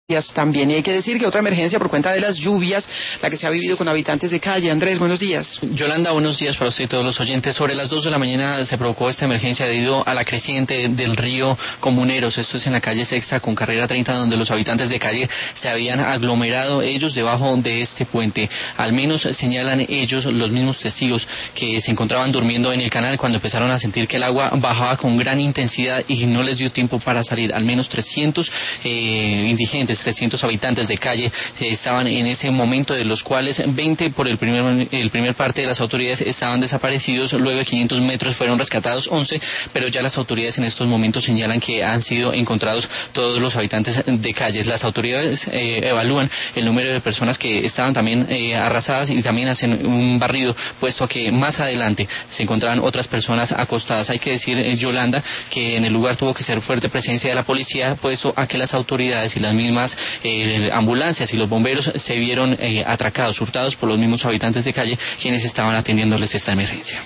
También, y hay que decir que otra emergencia por cuenta de las lluvias, la que se ha vivido con habitantes de calle. Andrés, buenos días. Yolanda, buenos días para usted y todos los oyentes. Sobre las 2 de la mañana se provocó esta emergencia debido a la creciente del río Comuneros. Esto es en la calle Sexta con carrera 30, donde los habitantes de calle se habían aglomerado ellos debajo de este puente. Al menos señalan ellos, los mismos testigos, que se encontraban durmiendo en el canal cuando empezaron a sentir que el agua bajaba con gran intensidad y no les dio tiempo para salir. Al menos 300 indigentes, 300 habitantes de calle estaban en ese momento, de los cuales 20 por el primer parte de las autoridades estaban desaparecidos. Luego de 500 metros fueron rescatados 11, pero ya las autoridades en estos momentos señalan que han sido encontrados todos los habitantes de calles. Las autoridades evalúan el número de personas que estaban también arrasadas y también hacen un barrido, puesto a que más adelante se encontraban otras personas acostadas. Hay que decir, Yolanda, que en el lugar tuvo que ser fuerte presencia de la policía, puesto a que las autoridades y las mismas ambulancias y los bomberos se vieron atracados, hurtados por los mismos habitantes de calle, quienes estaban atendiéndoles esta emergencia.